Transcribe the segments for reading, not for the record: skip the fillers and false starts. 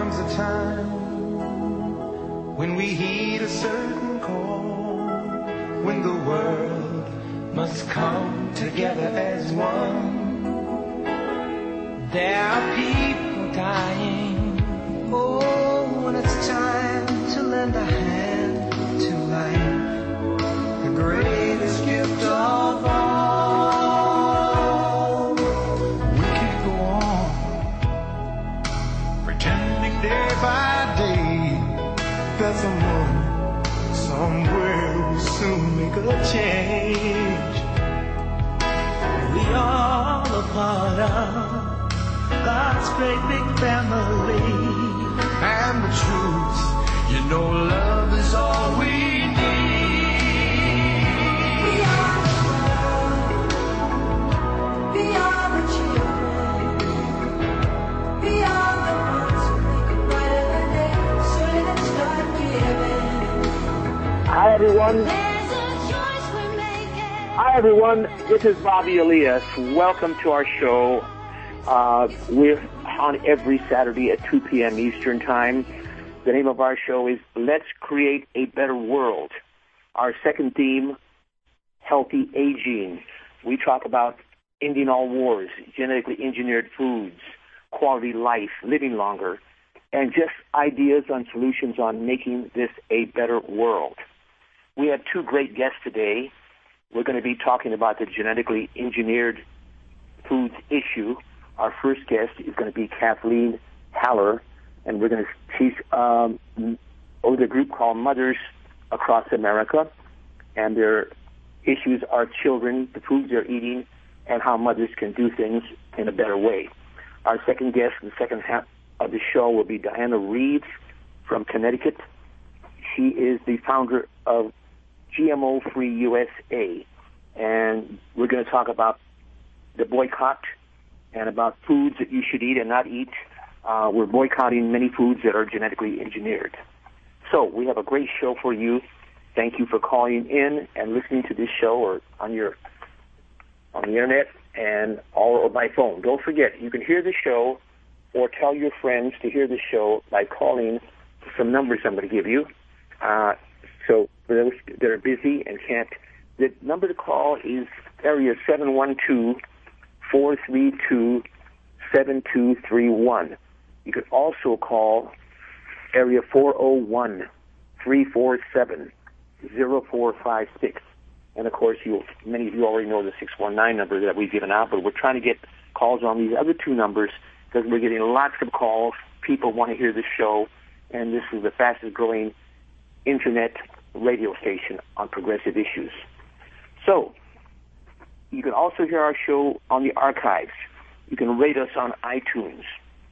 comes a time when we heed a certain call, when the world must come together as one. There are people dying. Oh, when it's time to lend a hand to life, the greatest gift of all. We can go on pretending day by day that someone somewhere will soon make a change. We all a part of God's great big family. And the truth, you know, love is all we need. We are the world. We are the children. We are the ones who make it brighter than day. So let's start giving. Hi, everyone. There's a choice we're making. Hi, everyone. This is Bobby Elias. Welcome to our show. We're on every Saturday at 2 p.m. Eastern Time. The name of our show is Let's Create a Better World. Our second theme, Healthy Aging. We talk about ending all wars, genetically engineered foods, quality life, living longer, and just ideas on solutions on making this a better world. We have two great guests today. We're going to be talking about the genetically engineered foods issue. Our first guest is going to be Kathleen Haller, and we're going to teach with a group called Mothers Across America, and their issues are children, the foods they're eating, and how mothers can do things in a better way. Our second guest in the second half of the show will be Diana Reeves from Connecticut. She is the founder of GMO Free USA, and we're going to talk about the boycott and about foods that you should eat and not eat. We're boycotting many foods that are genetically engineered. So we have a great show for you. Thank you for calling in and listening to this show or on the internet and or by phone. Don't forget, you can hear the show or tell your friends to hear the show by calling some numbers I'm going to give you. So for those that are busy and can't, the number to call is area 712-432-7231. You could also call area 401-347-0456. And, of course, many of you already know the 619 number that we've given out, but we're trying to get calls on these other two numbers because we're getting lots of calls. People want to hear the show, and this is the fastest-growing Internet radio station on progressive issues. So you can also hear our show on the archives. You can rate us on iTunes.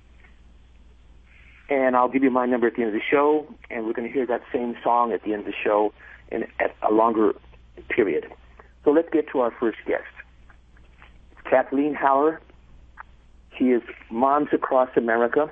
And I'll give you my number at the end of the show, and we're going to hear that same song at the end of the show at a longer period. So let's get to our first guest. Kathleen Haller. She is Moms Across America.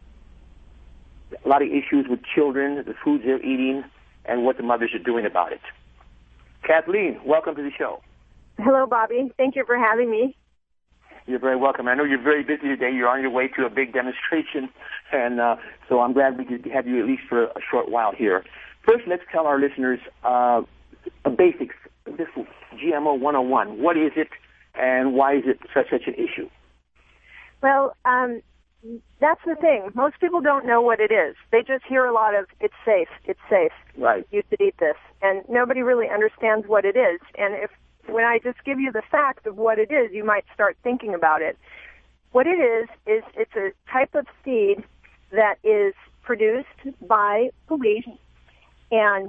A lot of issues with children, the foods they're eating, and what the mothers are doing about it. Kathleen, welcome to the show. Hello, Bobby. Thank you for having me. You're very welcome. I know you're very busy today. You're on your way to a big demonstration, and so I'm glad we could have you at least for a short while here. First, let's tell our listeners the basics. This GMO 101. What is it, and why is it such an issue? Well, that's the thing. Most people don't know what it is. They just hear a lot of, it's safe. Right. You should eat this. And nobody really understands what it is. And when I just give you the fact of what it is, you might start thinking about it. What it is it's a type of seed that is produced by police. And,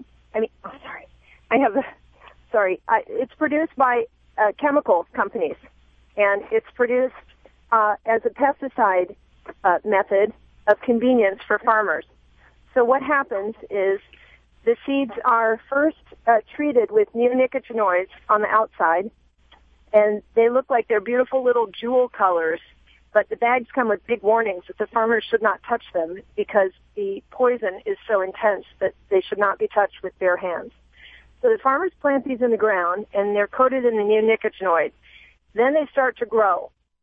it's produced by chemical companies. And it's produced as a pesticide method of convenience for farmers. So what happens is the seeds are first treated with neonicotinoids on the outside, and they look like they're beautiful little jewel colors, but the bags come with big warnings that the farmers should not touch them because the poison is so intense that they should not be touched with bare hands. So the farmers plant these in the ground, and they're coated in the neonicotinoid. Then they start to grow.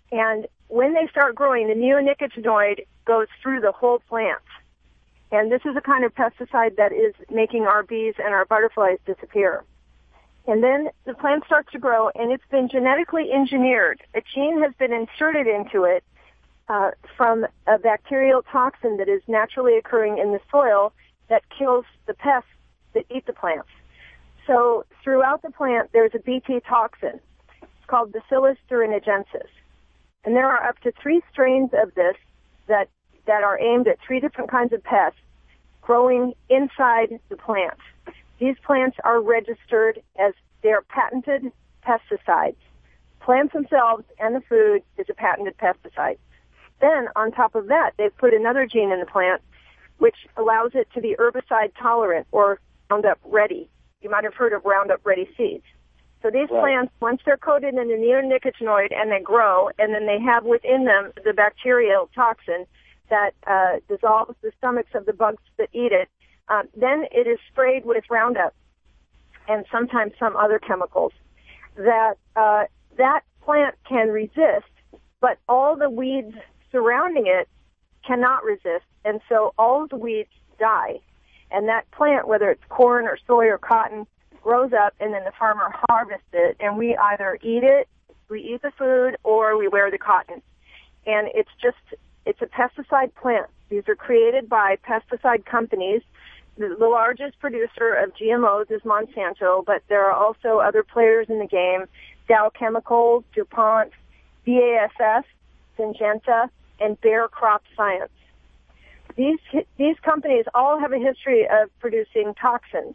And when they start growing, the neonicotinoid goes through the whole plant. And this is a kind of pesticide that is making our bees and our butterflies disappear. And then the plant starts to grow, and it's been genetically engineered. A gene has been inserted into it from a bacterial toxin that is naturally occurring in the soil that kills the pests that eat the plants. So throughout the plant, there's a Bt toxin. It's called Bacillus thuringiensis. And there are up to 3 strains of this that are aimed at 3 different kinds of pests growing inside the plant. These plants are registered as they're patented pesticides. Plants themselves and the food is a patented pesticide. Then, on top of that, they've put another gene in the plant which allows it to be herbicide tolerant or Roundup Ready. You might have heard of Roundup Ready seeds. So these plants, once they're coated in the neonicotinoid and they grow, and then they have within them the bacterial toxin that dissolves the stomachs of the bugs that eat it, then it is sprayed with Roundup and sometimes some other chemicals that that plant can resist, but all the weeds surrounding it cannot resist, and so all of the weeds die. And that plant, whether it's corn or soy or cotton, grows up, and then the farmer harvests it, and we either eat it, we eat the food, or we wear the cotton. And it's a pesticide plant. These are created by pesticide companies. The largest producer of GMOs is Monsanto, but there are also other players in the game: Dow Chemicals, DuPont, BASF, Syngenta, and Bayer Crop Science. These companies all have a history of producing toxins.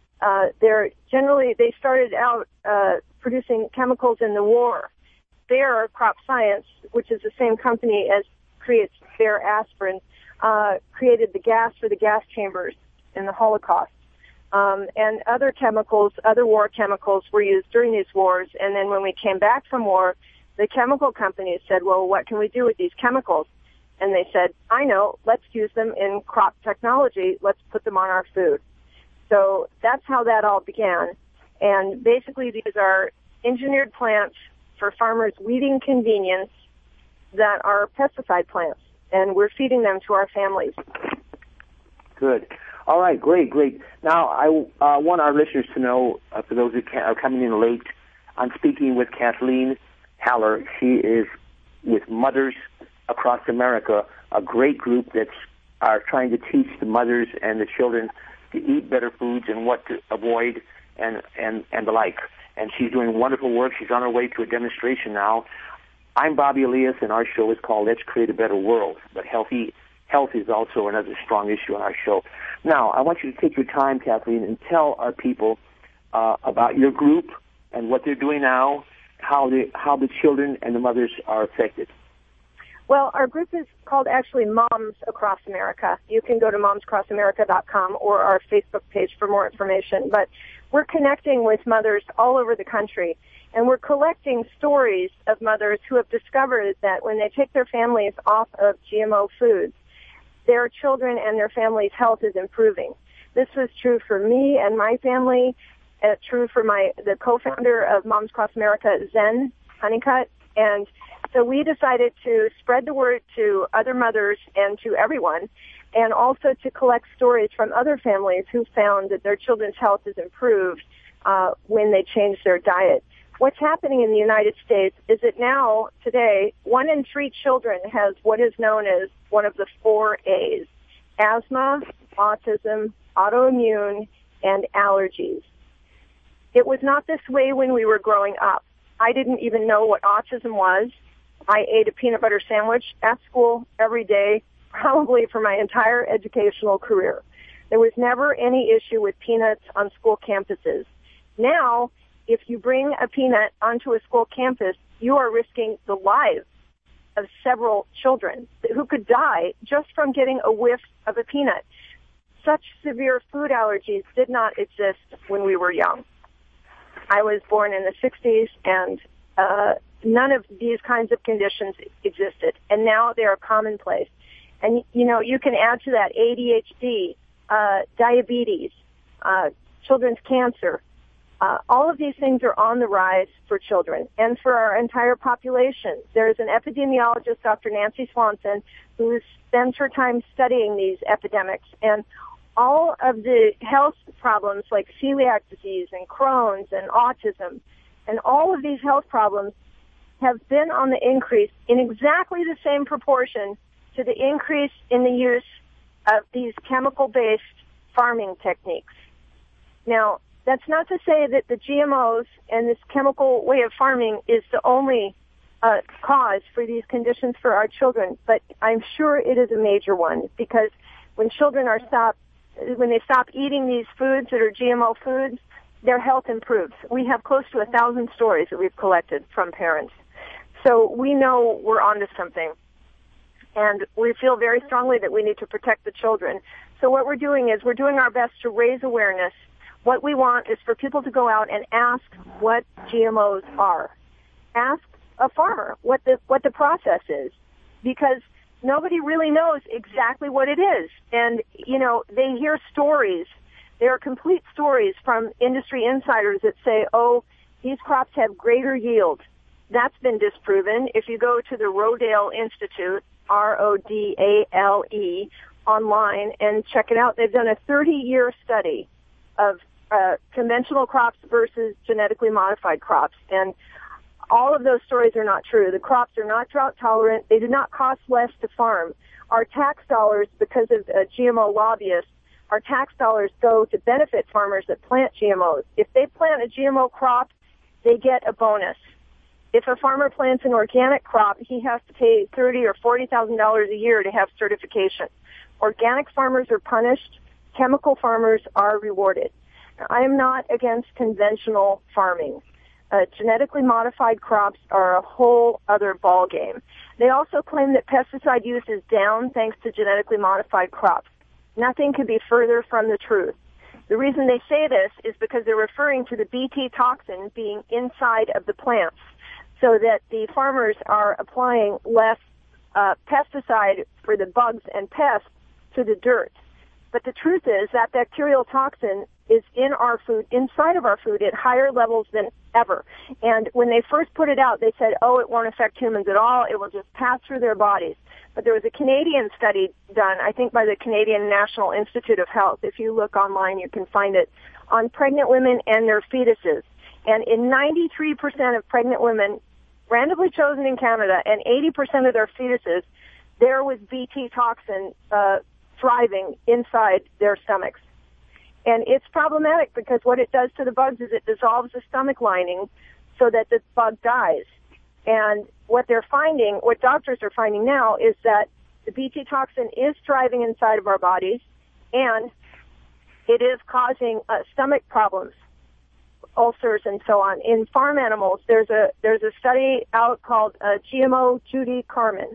They started out producing chemicals in the war. Bayer Crop Science, which is the same company as creates Bayer aspirin, created the gas for the gas chambers in the Holocaust. And other chemicals, other war chemicals were used during these wars. And then when we came back from war, the chemical companies said, well, what can we do with these chemicals? And they said, I know, let's use them in crop technology. Let's put them on our food. So that's how that all began. And basically these are engineered plants for farmers' weeding convenience that are pesticide plants. And we're feeding them to our families. Good. All right, great. Now, I want our listeners to know, for those who are coming in late, I'm speaking with Kathleen Haller. She is with Mothers Across America, a great group that's trying to teach the mothers and the children to eat better foods and what to avoid and the like. And she's doing wonderful work. She's on her way to a demonstration now. I'm Bobby Elias, and our show is called Let's Create a Better World. But health is also another strong issue on our show. Now, I want you to take your time, Kathleen, and tell our people about your group and what they're doing now, how the children and the mothers are affected. Well, our group is called actually Moms Across America. You can go to momsacrossamerica.com or our Facebook page for more information. But we're connecting with mothers all over the country, and we're collecting stories of mothers who have discovered that when they take their families off of GMO foods, their children and their family's health is improving. This was true for me and my family, true for the co-founder of Moms Across America, Zen Honeycutt, and so we decided to spread the word to other mothers and to everyone, and also to collect stories from other families who found that their children's health is improved when they change their diet. What's happening in the United States is that now, today, 1 in 3 children has what is known as one of the 4 A's: asthma, autism, autoimmune, and allergies. It was not this way when we were growing up. I didn't even know what autism was. I ate a peanut butter sandwich at school every day, probably for my entire educational career. There was never any issue with peanuts on school campuses. Now, if you bring a peanut onto a school campus, you are risking the lives of several children who could die just from getting a whiff of a peanut. Such severe food allergies did not exist when we were young. I was born in the 60s, and none of these kinds of conditions existed, and now they are commonplace. And, you can add to that ADHD, diabetes, children's cancer, All of these things are on the rise for children and for our entire population. There's an epidemiologist, Dr. Nancy Swanson, who spends her time studying these epidemics. And all of the health problems like celiac disease and Crohn's and autism and all of these health problems have been on the increase in exactly the same proportion to the increase in the use of these chemical-based farming techniques. Now, that's not to say that the GMOs and this chemical way of farming is the only cause for these conditions for our children, but I'm sure it is a major one, because when children when they stop eating these foods that are GMO foods, their health improves. We have close to 1,000 stories that we've collected from parents. So we know we're onto something. And we feel very strongly that we need to protect the children. So what we're doing is we're doing our best to raise awareness. What we want is for people to go out and ask what GMOs are. Ask a farmer what the process is, because nobody really knows exactly what it is. And, they hear stories. There are complete stories from industry insiders that say, oh, these crops have greater yield. That's been disproven. If you go to the Rodale Institute, Rodale, online and check it out, they've done a 30-year study of conventional crops versus genetically modified crops. And all of those stories are not true. The crops are not drought tolerant. They do not cost less to farm. Our tax dollars, because of GMO lobbyists, our tax dollars go to benefit farmers that plant GMOs. If they plant a GMO crop, they get a bonus. If a farmer plants an organic crop, he has to pay $30,000 or $40,000 a year to have certification. Organic farmers are punished. Chemical farmers are rewarded. Now, I am not against conventional farming. Genetically modified crops are a whole other ballgame. They also claim that pesticide use is down thanks to genetically modified crops. Nothing could be further from the truth. The reason they say this is because they're referring to the Bt toxin being inside of the plants, so that the farmers are applying less pesticide for the bugs and pests to the dirt. But the truth is that bacterial toxin is in our food, inside of our food, at higher levels than ever. And when they first put it out, they said, oh, it won't affect humans at all. It will just pass through their bodies. But there was a Canadian study done, I think by the Canadian National Institute of Health. If you look online, you can find it, on pregnant women and their fetuses. And in 93% of pregnant women, randomly chosen in Canada, and 80% of their fetuses, there was Bt toxin thriving inside their stomachs. And it's problematic because what it does to the bugs is it dissolves the stomach lining so that the bug dies. And what they're finding, what doctors are finding now, is that the Bt toxin is thriving inside of our bodies, and it is causing stomach problems, ulcers, and so on. In farm animals, there's a study out called GMO Judy Carman,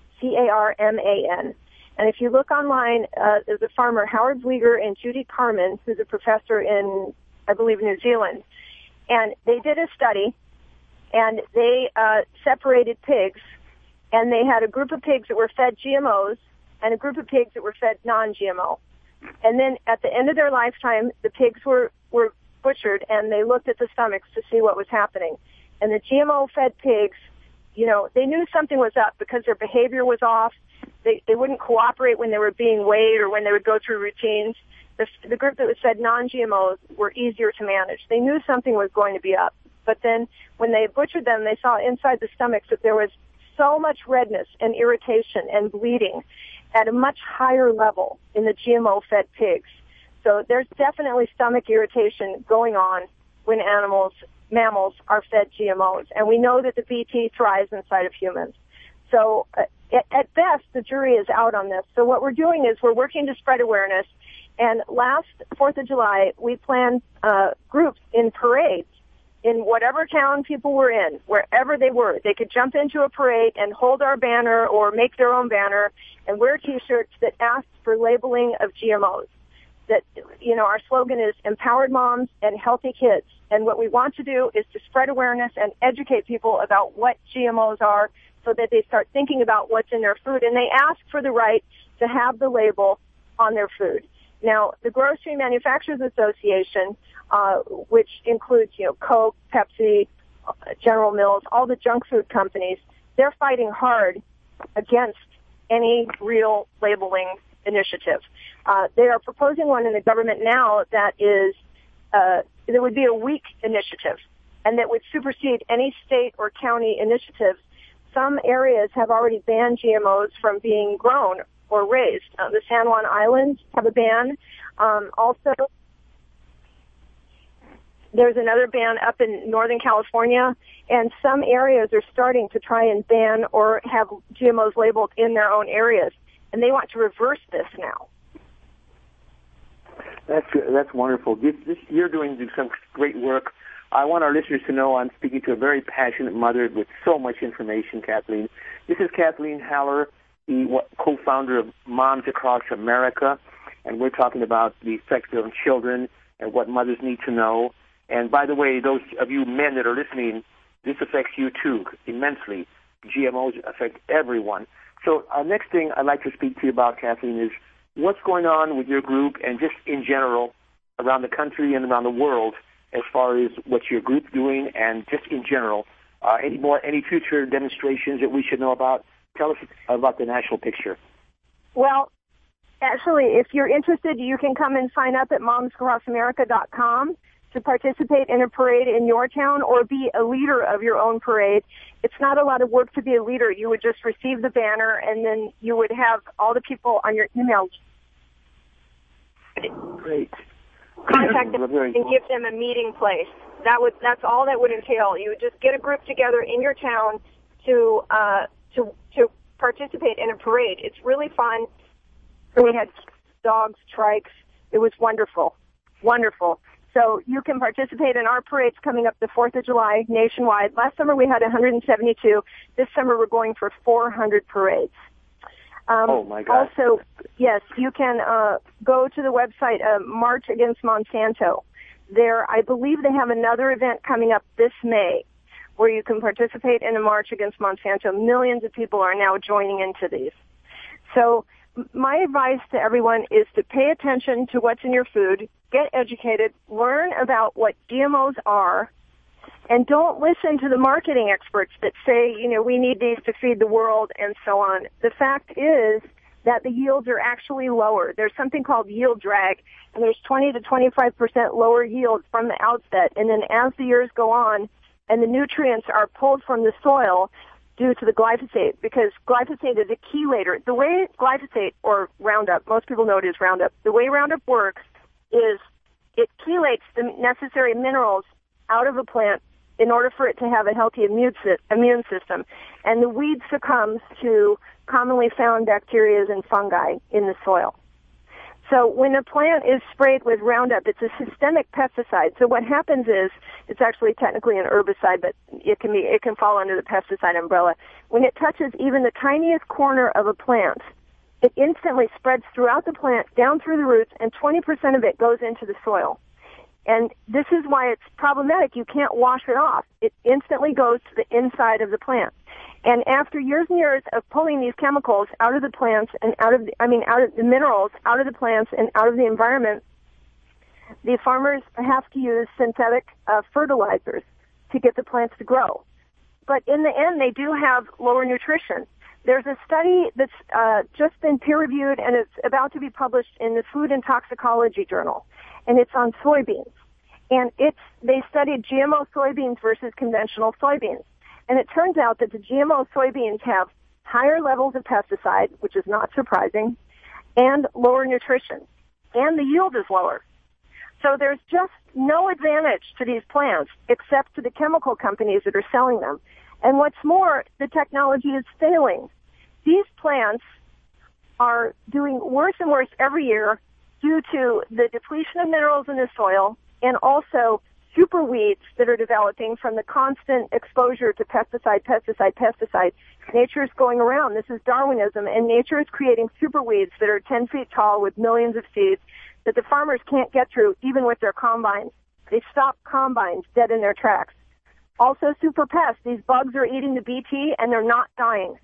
Carman. And if you look online, there's a farmer, Howard Vlieger and Judy Carman, who's a professor in, I believe, New Zealand. And they did a study, and they separated pigs, and they had a group of pigs that were fed GMOs and a group of pigs that were fed non-GMO. And then at the end of their lifetime, the pigs were butchered, and they looked at the stomachs to see what was happening. And the GMO-fed pigs, they knew something was up because their behavior was off. They wouldn't cooperate when they were being weighed or when they would go through routines. The group that was fed non-GMOs were easier to manage. They knew something was going to be up. But then when they butchered them, they saw inside the stomachs that there was so much redness and irritation and bleeding at a much higher level in the GMO-fed pigs. So there's definitely stomach irritation going on when mammals are fed GMOs. And we know that the Bt thrives inside of humans. So at best, the jury is out on this. So what we're doing is we're working to spread awareness. And last 4th of July, we planned groups in parades in whatever town people were in, wherever they were. They could jump into a parade and hold our banner or make their own banner and wear T-shirts that asked for labeling of GMOs. That, our slogan is empowered moms and healthy kids. And what we want to do is to spread awareness and educate people about what GMOs are so that they start thinking about what's in their food. And they ask for the right to have the label on their food. Now, the Grocery Manufacturers Association which includes, Coke, Pepsi, General Mills, all the junk food companies. They're fighting hard against any real labeling initiative. They are proposing one in the government now that is, there would be a weak initiative, and that would supersede any state or county initiatives. Some areas have already banned GMOs from being grown or raised. The San Juan Islands have a ban. Also, there's another ban up in Northern California, and some areas are starting to try and ban or have GMOs labeled in their own areas, and they want to reverse this now. That's wonderful. You're doing some great work. I want our listeners to know I'm speaking to a very passionate mother with so much information, Kathleen. This is Kathleen Haller, the co-founder of Moms Across America, and we're talking about the effects on children and what mothers need to know. And by the way, those of you men that are listening, this affects you too immensely. GMOs affect everyone. So next thing I'd like to speak to you about, Kathleen, is what's going on with your group and just in general around the country and around the world as far as what your group's doing and just in general. Any future demonstrations that we should know about? Tell us about the national picture. Well, actually, if you're interested, you can come and sign up at momsacrossamerica.com to participate in a parade in your town or be a leader of your own parade. It's not a lot of work to be a leader. You would just receive the banner, and then you would have all the people on your email. Great. Contact them and give them a meeting place. That's all that would entail. You would just get a group together in your town to participate in a parade. It's really fun. We had dogs, trikes. It was wonderful. Wonderful. So you can participate in our parades coming up the 4th of July nationwide. Last summer we had 172. This summer we're going for 400 parades. Oh, my God. Also, yes, you can go to the website, March Against Monsanto. There, I believe they have another event coming up this May where you can participate in a March Against Monsanto. Millions of people are now joining into these. So my advice to everyone is to pay attention to what's in your food, get educated, learn about what GMOs are, and don't listen to the marketing experts that say, we need these to feed the world and so on. The fact is that the yields are actually lower. There's something called yield drag, and there's 20 to 25% lower yields from the outset. And then as the years go on and the nutrients are pulled from the soil due to the glyphosate, because glyphosate is a chelator. The way glyphosate, or Roundup, most people know it as Roundup, the way Roundup works is it chelates the necessary minerals out of a plant in order for it to have a healthy immune system. And the weed succumbs to commonly found bacteria and fungi in the soil. So when a plant is sprayed with Roundup, it's a systemic pesticide. So what happens is, it's actually technically an herbicide, but it can fall under the pesticide umbrella. When it touches even the tiniest corner of a plant, it instantly spreads throughout the plant, down through the roots, and 20% of it goes into the soil. And this is why it's problematic. You can't wash it off. It instantly goes to the inside of the plant. And after years and years of pulling these chemicals out of the plants and out of the minerals, out of the plants and out of the environment, the farmers have to use synthetic fertilizers to get the plants to grow. But in the end, they do have lower nutrition. There's a study that's just been peer-reviewed, and it's about to be published in the Food and Toxicology Journal, and it's on soybeans. And they studied GMO soybeans versus conventional soybeans. And it turns out that the GMO soybeans have higher levels of pesticide, which is not surprising, and lower nutrition. And the yield is lower. So there's just no advantage to these plants except to the chemical companies that are selling them. And what's more, the technology is failing. These plants are doing worse and worse every year due to the depletion of minerals in the soil and also super weeds that are developing from the constant exposure to pesticide. Nature is going around. This is Darwinism, and nature is creating super weeds that are 10 feet tall with millions of seeds that the farmers can't get through even with their combines. They stop combines dead in their tracks. Also super pests. These bugs are eating the BT and they're not dying.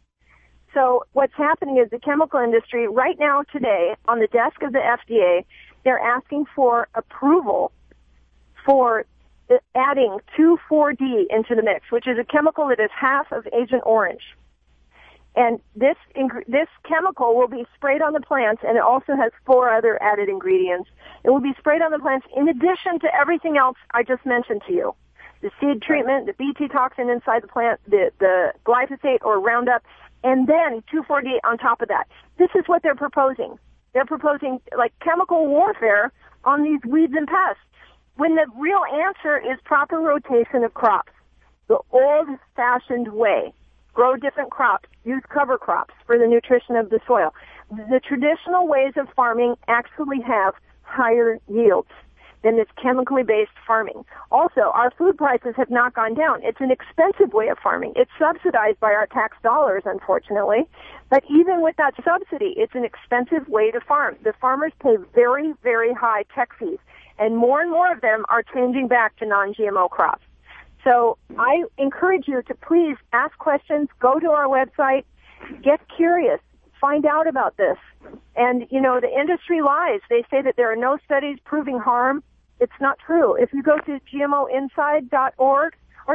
So what's happening is the chemical industry right now today on the desk of the FDA, they're asking for approval for adding 2,4-D into the mix, which is a chemical that is half of Agent Orange. And this chemical will be sprayed on the plants, and it also has 4 other added ingredients. It will be sprayed on the plants in addition to everything else I just mentioned to you. The seed treatment, the Bt toxin inside the plant, the glyphosate or Roundup, and then 2,4-D on top of that. This is what they're proposing. They're proposing like chemical warfare on these weeds and pests, when the real answer is proper rotation of crops, the old-fashioned way. Grow different crops, use cover crops for the nutrition of the soil. The traditional ways of farming actually have higher yields than this chemically based farming. Also, our food prices have not gone down. It's an expensive way of farming. It's subsidized by our tax dollars, unfortunately. But even with that subsidy, it's an expensive way to farm. The farmers pay very, very high tech fees, and more of them are changing back to non-GMO crops. So I encourage you to please ask questions, go to our website, get curious, find out about this. And, you know, the industry lies. They say that there are no studies proving harm. It's not true. If you go to GMOinside.org,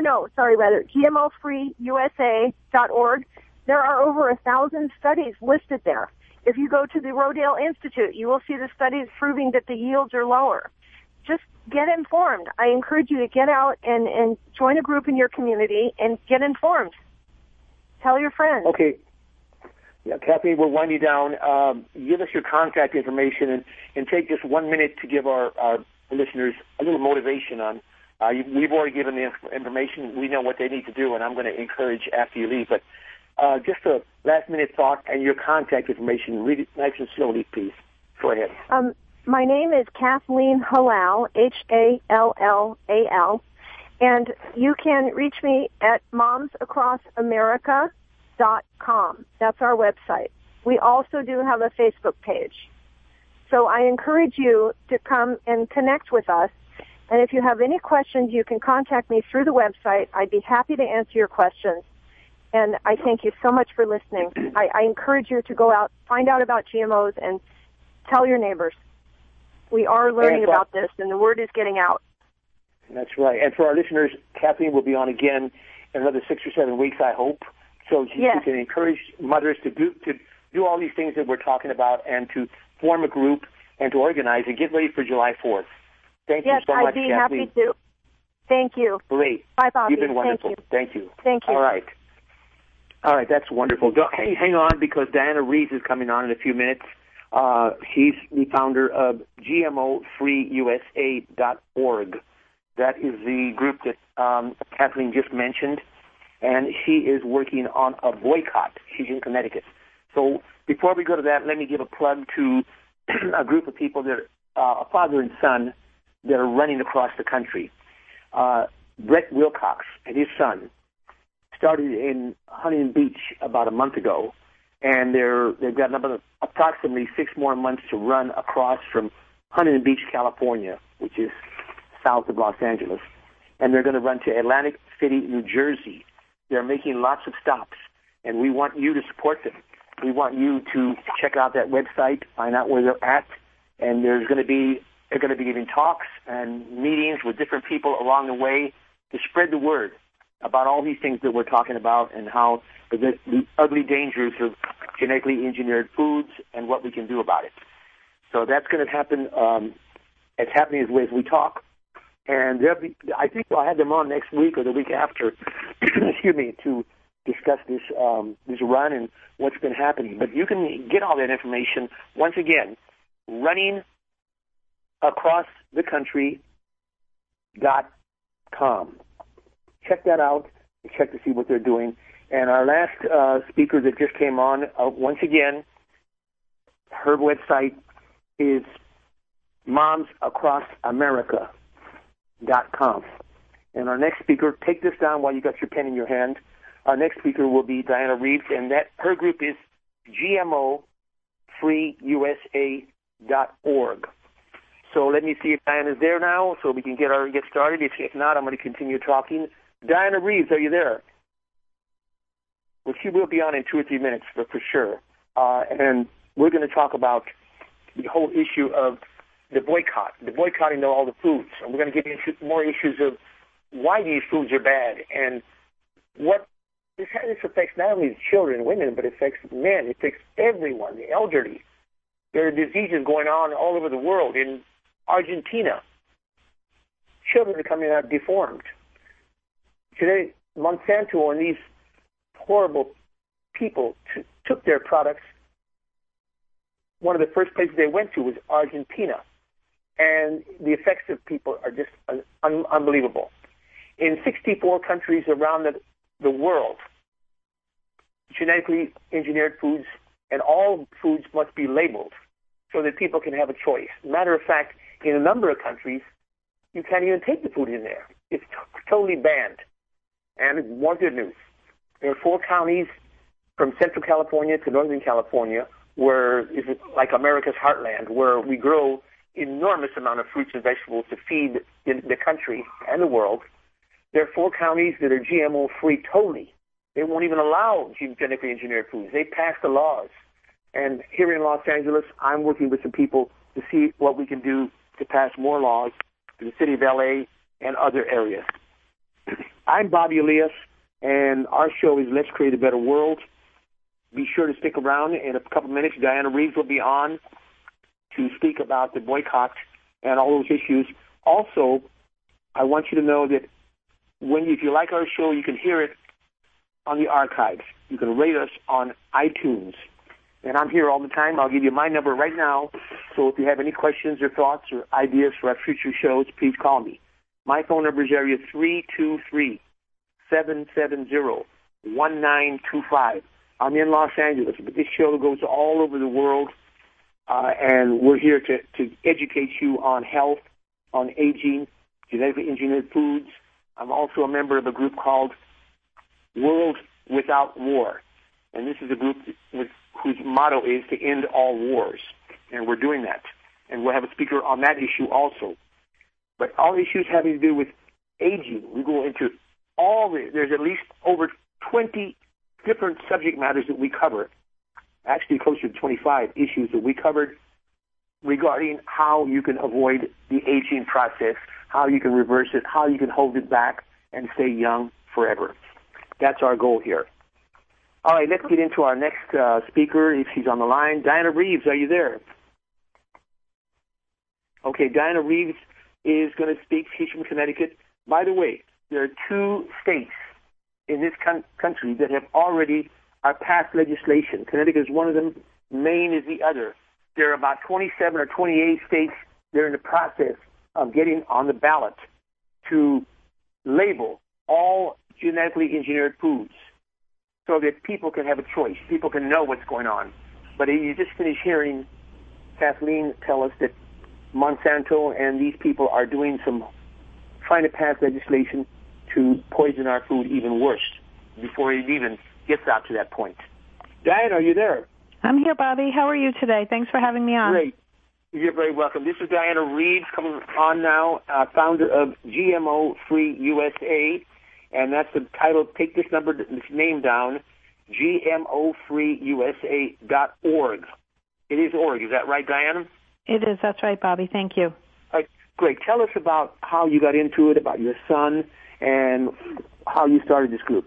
GMOfreeusa.org, there are over 1,000 studies listed there. If you go to the Rodale Institute, you will see the studies proving that the yields are lower. Just get informed. I encourage you to get out and join a group in your community and get informed. Tell your friends. Okay. Yeah, Kathleen, we'll wind you down. Give us your contact information and take just 1 minute to give our listeners a little motivation on. We've already given the information. We know what they need to do, and I'm going to encourage after you leave. But just a last-minute thought and your contact information. Read it nice and slowly, please. Go ahead. My name is Kathleen Hallal, Hallal, and you can reach me at momsacrossamerica.com. That's our website. We also do have a Facebook page. So I encourage you to come and connect with us. And if you have any questions, you can contact me through the website. I'd be happy to answer your questions. And I thank you so much for listening. I encourage you to go out, find out about GMOs, and tell your neighbors. We are learning about this, and the word is getting out. That's right. And for our listeners, Kathleen will be on again in another 6 or 7 weeks, I hope. So she can encourage mothers to do all these things that we're talking about and to form a group and to organize and get ready for July 4th. Thank you so much, Kathleen. Yes, I'd be happy to. Thank you. Great. Bye, Bobby. You've been wonderful. Thank you. Thank you. All right. That's wonderful. Hang on, because Diana Reeves is coming on in a few minutes. She's the founder of GMOfreeusa.org. That is the group that Kathleen just mentioned, and she is working on a boycott. She's in Connecticut. So before we go to that, let me give a plug to a group of people that are a father and son that are running across the country. Brett Wilcox and his son started in Huntington Beach about a month ago, and they've got approximately 6 more months to run across from Huntington Beach, California, which is south of Los Angeles, and they're going to run to Atlantic City, New Jersey. They're making lots of stops, and we want you to support them. We want you to check out that website, find out where they're at, and they're going to be giving talks and meetings with different people along the way to spread the word about all these things that we're talking about and how the ugly dangers of genetically engineered foods and what we can do about it. So that's going to happen. It's happening as we talk. And I think I'll have them on next week or the week after, excuse me, to discuss this run and what's been happening. But you can get all that information, once again, runningacrossthecountry.com. Check that out and check to see what they're doing. And our last speaker that just came on, once again, her website is momsacrossamerica.com. And our next speaker, take this down while you got your pen in your hand. Our next speaker will be Diana Reeves, and her group is GMOfreeusa.org. So let me see if Diana's there now, so we can get started. If not, I'm going to continue talking. Diana Reeves, are you there? Well, she will be on in 2 or 3 minutes, for sure. And we're going to talk about the whole issue of the boycotting of all the foods. And we're going to get into more issues of why these foods are bad and what this affects not only children and women, but it affects men. It affects everyone, the elderly. There are diseases going on all over the world. In Argentina, children are coming out deformed. Today, Monsanto and these horrible people took their products. One of the first places they went to was Argentina. And the effects of people are just unbelievable. In 64 countries around the world, genetically engineered foods and all foods must be labeled so that people can have a choice. Matter of fact, in a number of countries, you can't even take the food in there. It's totally banned. And more good news. There are 4 counties from Central California to Northern California where is like America's heartland, where we grow enormous amount of fruits and vegetables to feed the country and the world. There are 4 counties that are GMO-free totally. They won't even allow genetically engineered foods. They passed the laws. And here in Los Angeles, I'm working with some people to see what we can do to pass more laws to the city of L.A. and other areas. I'm Bobby Elias, and our show is Let's Create a Better World. Be sure to stick around. In a couple minutes, Diana Reeves will be on to speak about the boycott and all those issues. Also, I want you to know that if you like our show, you can hear it on the archives. You can rate us on iTunes. And I'm here all the time. I'll give you my number right now. So if you have any questions or thoughts or ideas for our future shows, please call me. My phone number is area 323-770-1925. I'm in Los Angeles, but this show goes all over the world, and we're here to educate you on health, on aging, genetically engineered foods. I'm also a member of a group called World Without War, and this is a group whose motto is to end all wars, and we're doing that. And we'll have a speaker on that issue also. But all issues having to do with aging, we go into there's at least over 20 different subject matters that we cover, actually closer to 25 issues that we covered regarding how you can avoid the aging process, how you can reverse it, how you can hold it back and stay young forever. That's our goal here. All right, let's get into our next speaker, if she's on the line. Diana Reeves, are you there? Okay, Diana Reeves is going to speak. She's from Connecticut. By the way, there are 2 states in this country that have already passed legislation. Connecticut is one of them. Maine is the other. There are about 27 or 28 states that are in the process of getting on the ballot to label all genetically engineered foods so that people can have a choice. People can know what's going on. But you just finished hearing Kathleen tell us that Monsanto and these people are trying to pass legislation to poison our food even worse before it even gets out to that point. Diana, are you there? I'm here, Bobby. How are you today? Thanks for having me on. Great. You're very welcome. This is Diana Reeves coming on now, founder of GMO Free USA, and that's the title. Take this name down, GMOFreeUSA.org. It is org. Is that right, Diana? It is. That's right, Bobby. Thank you. All right. Great. Tell us about how you got into it, about your son, and how you started this group.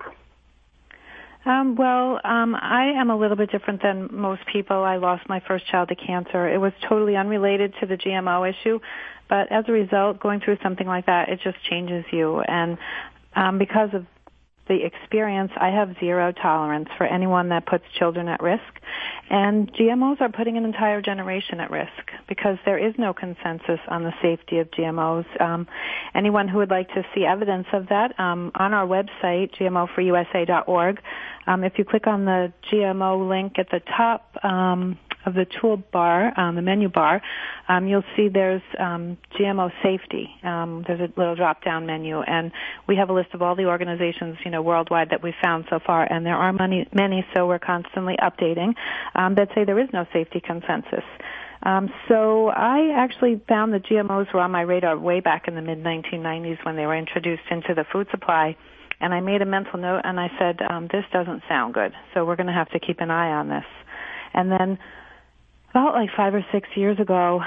I am a little bit different than most people. I lost my first child to cancer. It was totally unrelated to the GMO issue, but as a result, going through something like that, it just changes you. And because of the experience, I have zero tolerance for anyone that puts children at risk. And GMOs are putting an entire generation at risk because there is no consensus on the safety of GMOs. Anyone who would like to see evidence of that, on our website, gmofreeusa.org, if you click on the GMO link at the top of the toolbar, the menu bar, you'll see there's GMO safety. There's a little drop-down menu, and we have a list of all the organizations, worldwide that we've found so far, and there are many, so we're constantly updating, that say there is no safety consensus. So I actually found that GMOs were on my radar way back in the mid-1990s when they were introduced into the food supply, and I made a mental note, and I said, this doesn't sound good, so we're going to have to keep an eye on this. And then About like 5 or 6 years ago,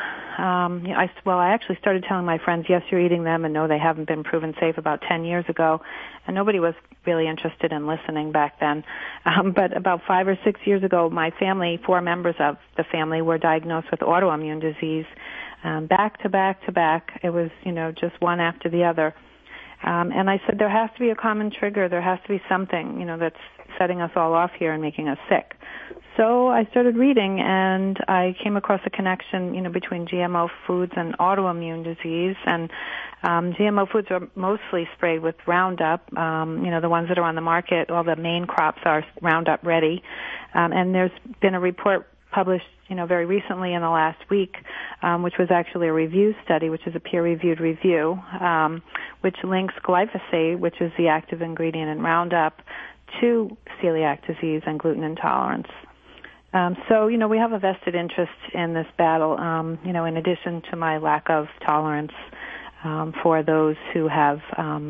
I actually started telling my friends, yes, you're eating them, and no, they haven't been proven safe about 10 years ago, and nobody was really interested in listening back then. But about 5 or 6 years ago, my family, 4 members of the family, were diagnosed with autoimmune disease, back to back to back. It was, just one after the other. And I said, there has to be a common trigger. There has to be something, that's setting us all off here and making us sick. So I started reading, and I came across a connection, between GMO foods and autoimmune disease. And GMO foods are mostly sprayed with Roundup. The ones that are on the market, all the main crops are Roundup ready. And there's been a report published, very recently in the last week, which was actually a review study, which is a peer-reviewed review, which links glyphosate, which is the active ingredient in Roundup, to celiac disease and gluten intolerance. So, we have a vested interest in this battle, in addition to my lack of tolerance for those who have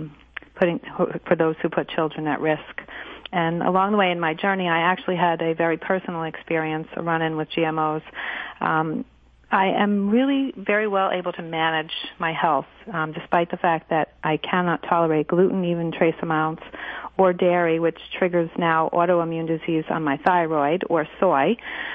for those who put children at risk. And along the way in my journey, I actually had a very personal experience, a run-in with GMOs. I am really very well able to manage my health, despite the fact that I cannot tolerate gluten, even trace amounts, or dairy, which triggers now autoimmune disease on my thyroid, or soy.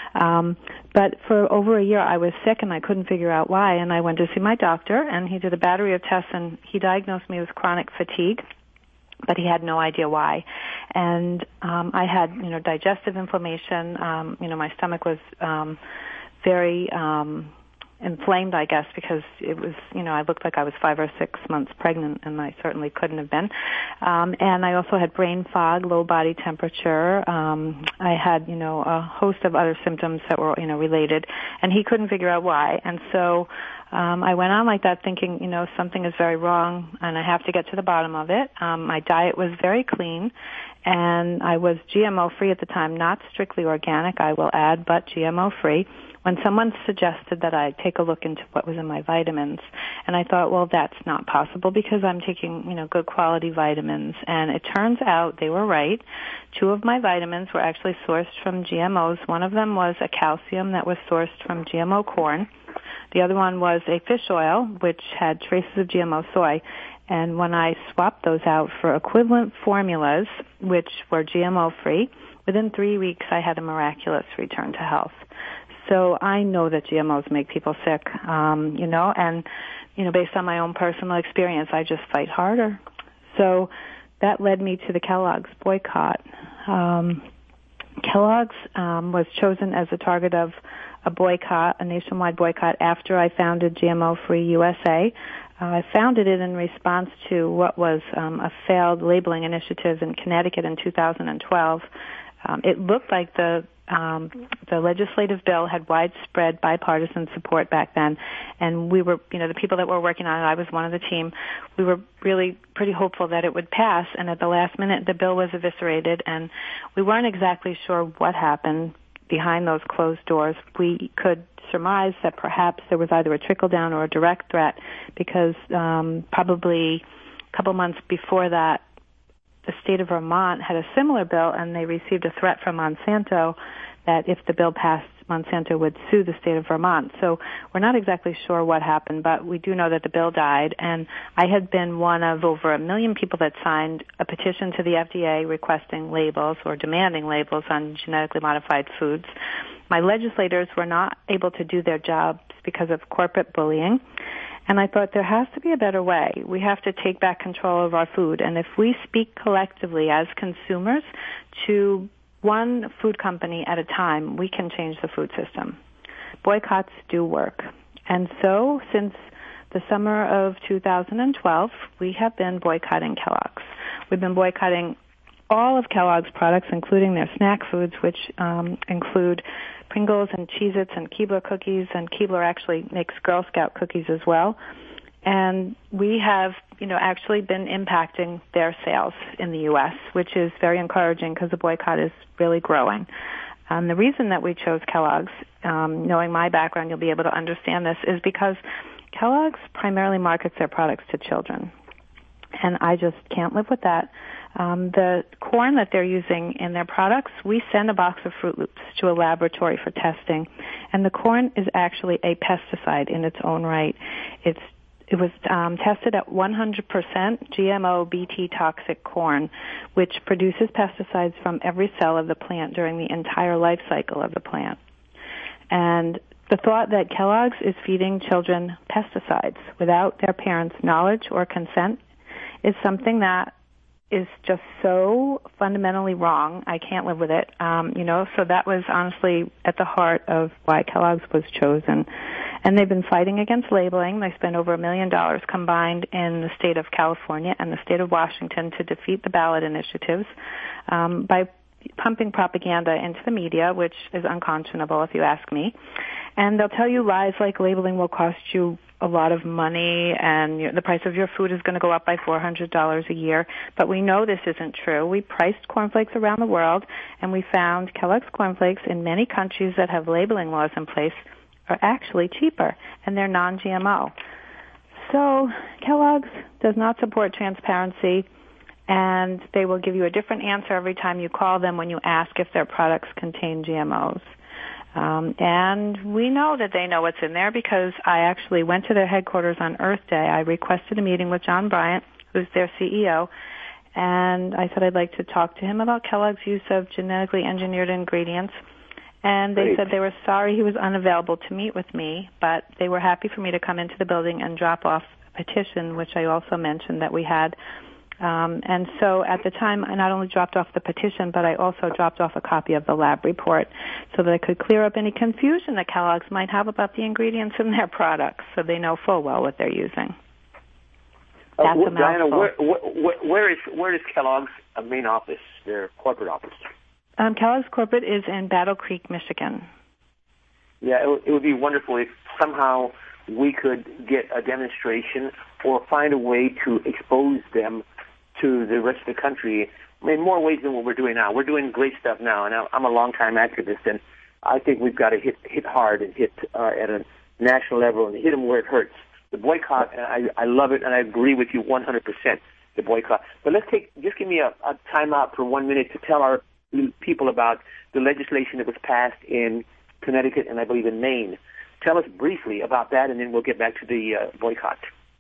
But for over a year, I was sick, and I couldn't figure out why. And I went to see my doctor, and he did a battery of tests, and he diagnosed me with chronic fatigue, but he had no idea why. And I had, digestive inflammation. My stomach was very inflamed, I guess, because it was, I looked like I was 5 or 6 months pregnant, and I certainly couldn't have been. And I also had brain fog, low body temperature. I had, a host of other symptoms that were, related, and he couldn't figure out why. And so I went on like that thinking, something is very wrong, and I have to get to the bottom of it. My diet was very clean, and I was GMO-free at the time, not strictly organic, I will add, but GMO-free, when someone suggested that I take a look into what was in my vitamins. And I thought, well, that's not possible because I'm taking, good quality vitamins. And it turns out they were right. 2 of my vitamins were actually sourced from GMOs. One of them was a calcium that was sourced from GMO corn. The other one was a fish oil, which had traces of GMO soy. And when I swapped those out for equivalent formulas, which were GMO-free, within 3 weeks I had a miraculous return to health. So I know that GMOs make people sick, and, based on my own personal experience, I just fight harder. So that led me to the Kellogg's boycott. Kellogg's was chosen as a target of a boycott, a nationwide boycott, after I founded GMO Free USA. I founded it in response to what was a failed labeling initiative in Connecticut in 2012. It looked like the legislative bill had widespread bipartisan support back then, and we were, the people that were working on it, I was one of the team, we were really pretty hopeful that it would pass, and at the last minute the bill was eviscerated, and we weren't exactly sure what happened behind those closed doors. We could surmise that perhaps there was either a trickle-down or a direct threat, because probably a couple months before that, the state of Vermont had a similar bill, and they received a threat from Monsanto that if the bill passed, Monsanto would sue the state of Vermont. So we're not exactly sure what happened, but we do know that the bill died, and I had been one of over 1 million people that signed a petition to the FDA requesting labels or demanding labels on genetically modified foods. My legislators were not able to do their jobs because of corporate bullying. And I thought there has to be a better way. We have to take back control of our food. And if we speak collectively as consumers to one food company at a time, we can change the food system. Boycotts do work. And so since the summer of 2012, we have been boycotting Kellogg's. We've been boycotting all of Kellogg's products, including their snack foods, which include Pringles and Cheez-Its and Keebler cookies, and Keebler actually makes Girl Scout cookies as well. And we have, actually been impacting their sales in the U.S., which is very encouraging because the boycott is really growing. The reason that we chose Kellogg's, knowing my background, you'll be able to understand this, is because Kellogg's primarily markets their products to children. and I just can't live with that. The corn that they're using in their products, we send a box of Fruit Loops to a laboratory for testing, and the corn is actually a pesticide in its own right. It was tested at 100% GMO BT toxic corn, which produces pesticides from every cell of the plant during the entire life cycle of the plant. And the thought that Kellogg's is feeding children pesticides without their parents' knowledge or consent is something that is just so fundamentally wrong. I can't live with it. So that was honestly at the heart of why Kellogg's was chosen. And they've been fighting against labeling. They spent over $1 million combined in the state of California and the state of Washington to defeat the ballot initiatives by pumping propaganda into the media, which is unconscionable if you ask me. And they'll tell you lies like labeling will cost you a lot of money and the price of your food is going to go up by $400 a year. But we know this isn't true. We priced cornflakes around the world, and we found Kellogg's cornflakes in many countries that have labeling laws in place are actually cheaper, and they're non-GMO. So Kellogg's does not support transparency, and they will give you a different answer every time you call them when you ask if their products contain GMOs. And we know that they know what's in there because I actually went to their headquarters on Earth Day. I requested a meeting with John Bryant, who's their CEO, and I said I'd like to talk to him about Kellogg's use of genetically engineered ingredients. And they said they were sorry he was unavailable to meet with me, but they were happy for me to come into the building and drop off a petition, which I also mentioned that we had. And so at the time, I not only dropped off the petition, but I also dropped off a copy of the lab report so that I could clear up any confusion that Kellogg's might have about the ingredients in their products so they know full well what they're using. That's a Diana, mouthful. where is Kellogg's main office, their corporate office? Kellogg's corporate is in Battle Creek, Michigan. Yeah, it would be wonderful if somehow we could get a demonstration or find a way to expose them to the rest of the country in more ways than what we're doing now. We're doing great stuff now, and I'm a longtime activist, and I think we've got to hit hard and hit at a national level and hit them where it hurts. The boycott, I love it, and I agree with you 100%, the boycott. But just give me a timeout for 1 minute to tell our people about the legislation that was passed in Connecticut and I believe in Maine. Tell us briefly about that, and then we'll get back to the boycott.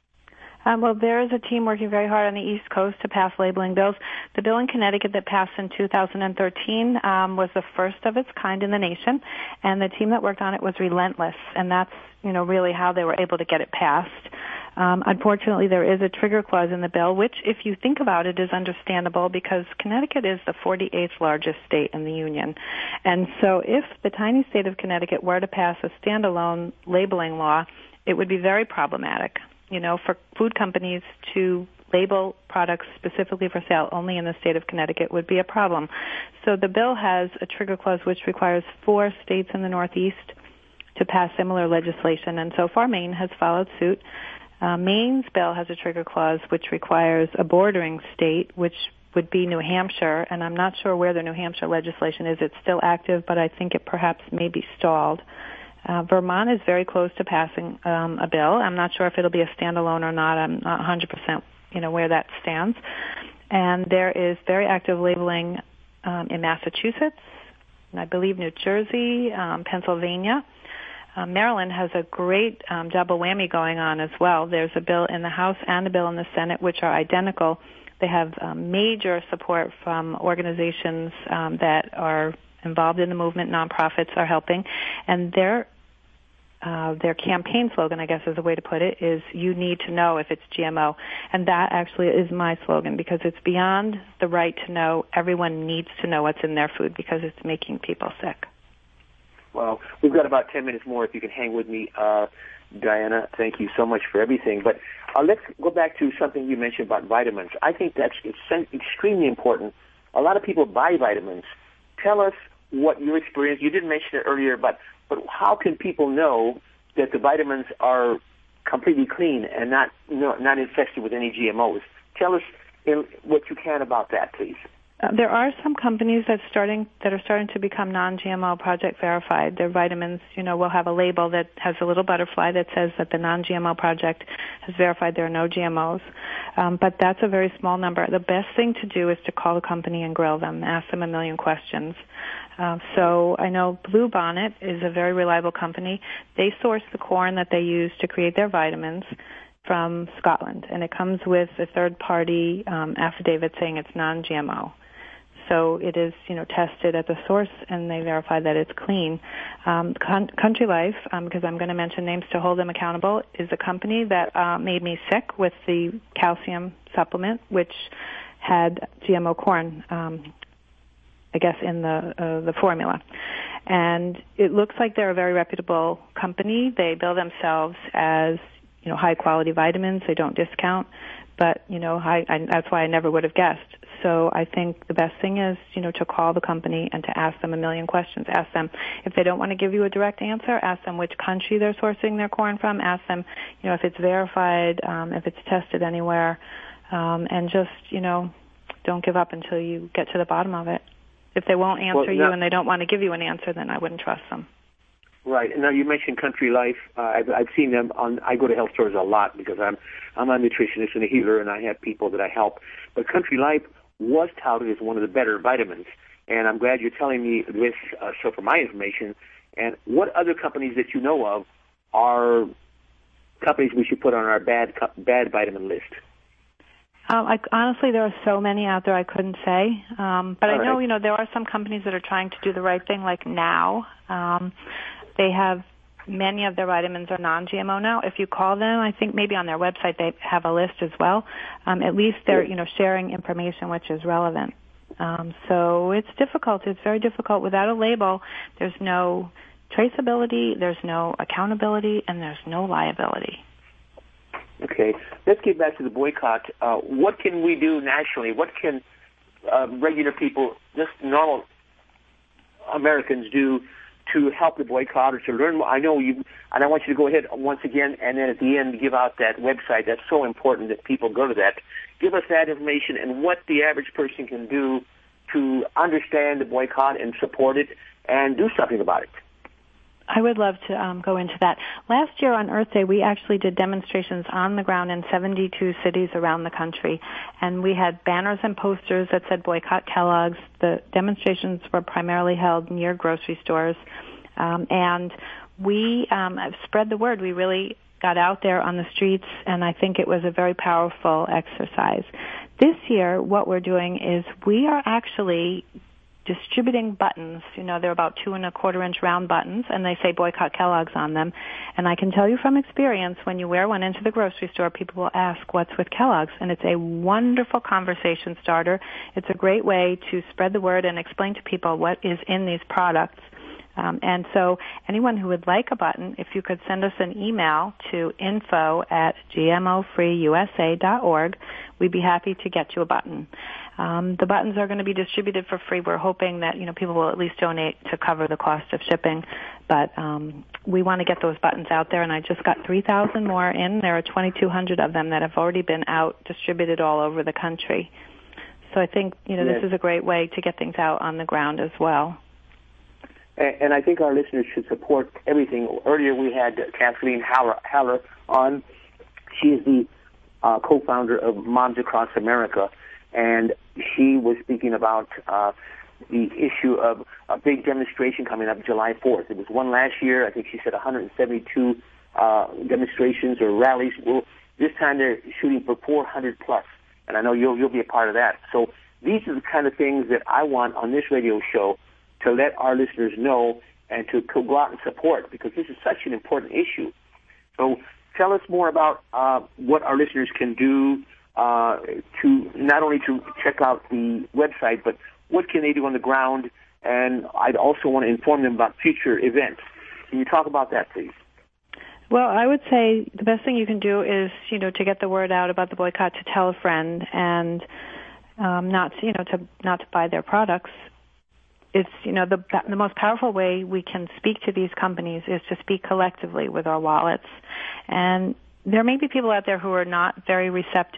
Well, there is a team working very hard on the East Coast to pass labeling bills. The bill in Connecticut that passed in 2013 was the first of its kind in the nation, and the team that worked on it was relentless, and that's, really how they were able to get it passed. Unfortunately, there is a trigger clause in the bill, which, if you think about it, is understandable because Connecticut is the 48th largest state in the union. And so if the tiny state of Connecticut were to pass a standalone labeling law, it would be very problematic, for food companies to label products specifically for sale only in the state of Connecticut would be a problem. So the bill has a trigger clause which requires 4 states in the Northeast to pass similar legislation, and so far Maine has followed suit. Maine's bill has a trigger clause which requires a bordering state, which would be New Hampshire, and I'm not sure where the New Hampshire legislation is. It's still active, but I think it perhaps may be stalled. Vermont is very close to passing a bill. I'm not sure if it'll be a standalone or not. I'm not 100% where that stands. And there is very active labeling in Massachusetts, and I believe New Jersey, Pennsylvania. Maryland has a great double whammy going on as well. There's a bill in the House and a bill in the Senate which are identical. They have major support from organizations that are involved in the movement. Nonprofits are helping, and their campaign slogan, I guess is the way to put it, is "You need to know if it's GMO," and that actually is my slogan because it's beyond the right to know. Everyone needs to know what's in their food because it's making people sick. Well, we've got about 10 minutes more if you can hang with me, Diana. Thank you so much for everything. But let's go back to something you mentioned about vitamins. I think that's extremely important. A lot of people buy vitamins. Tell us what your experience, you didn't mention it earlier, but how can people know that the vitamins are completely clean and not infested with any GMOs? Tell us what you can about that, please. There are some companies that are starting to become non-GMO project verified. Their vitamins, will have a label that has a little butterfly that says that the non-GMO project has verified there are no GMOs. But that's a very small number. The best thing to do is to call the company and grill them, ask them a million questions. So I know Blue Bonnet is a very reliable company. They source the corn that they use to create their vitamins from Scotland, and it comes with a third-party affidavit saying it's non-GMO. So it is, tested at the source, and they verify that it's clean. Country Life, because I'm going to mention names to hold them accountable, is a company that made me sick with the calcium supplement, which had GMO corn, I guess, in the formula. And it looks like they're a very reputable company. They bill themselves as, high-quality vitamins. They don't discount. But, that's why I never would have guessed. So I think the best thing is, to call the company and to ask them a million questions. Ask them if they don't want to give you a direct answer. Ask them which country they're sourcing their corn from. Ask them, if it's verified, if it's tested anywhere, and just, don't give up until you get to the bottom of it. If they won't answer you and they don't want to give you an answer, then I wouldn't trust them. Right. And now you mentioned Country Life. I've seen them I go to health stores a lot because I'm a nutritionist and a healer, and I have people that I help. But Country Life was touted as one of the better vitamins, and I'm glad you're telling me this. So for my information, and what other companies that you know of are companies we should put on our bad vitamin list? Honestly, there are so many out there I couldn't say. But I know, there are some companies that are trying to do the right thing, like Now. They have many of their vitamins are non-GMO now. If you call them, I think maybe on their website they have a list as well. At least they're, sharing information which is relevant. So it's difficult. It's very difficult. Without a label, there's no traceability, there's no accountability, and there's no liability. Okay. Let's get back to the boycott. What can we do nationally? What can regular people, just normal Americans, do to help the boycott or to learn more? I know you, and I want you to go ahead once again, and then at the end give out that website. That's so important that people go to that. Give us that information and what the average person can do to understand the boycott and support it and do something about it. I would love to go into that. Last year on Earth Day, we actually did demonstrations on the ground in 72 cities around the country, and we had banners and posters that said boycott Kellogg's. The demonstrations were primarily held near grocery stores, and we spread the word. We really got out there on the streets, and I think it was a very powerful exercise. This year, what we're doing is we are actually distributing buttons. They're about 2 1/4-inch round buttons, and they say boycott Kellogg's on them. And I can tell you from experience, when you wear one into the grocery store, people will ask, what's with Kellogg's? And it's a wonderful conversation starter. It's a great way to spread the word and explain to people what is in these products. And so anyone who would like a button, if you could send us an email to info@gmofreeusa.org, we'd be happy to get you a button. The buttons are going to be distributed for free. We're hoping that, people will at least donate to cover the cost of shipping. But we want to get those buttons out there, and I just got 3,000 more in. There are 2,200 of them that have already been out, distributed all over the country. So I think, this is a great way to get things out on the ground as well. And I think our listeners should support everything. Earlier we had Kathleen Haller on. She is the co-founder of Moms Across America, and she was speaking about the issue of a big demonstration coming up July 4th. It was one last year. I think she said 172 demonstrations or rallies. Well, this time they're shooting for 400 plus, and I know you'll be a part of that. So these are the kind of things that I want on this radio show to let our listeners know and to go out and support, because this is such an important issue. So tell us more about what our listeners can do to not only to check out the website, but what can they do on the ground? And I'd also want to inform them about future events. Can you talk about that, please? Well, I would say the best thing you can do is, to get the word out about the boycott, to tell a friend, and not to buy their products. It's, the most powerful way we can speak to these companies is to speak collectively with our wallets. And there may be people out there who are not very receptive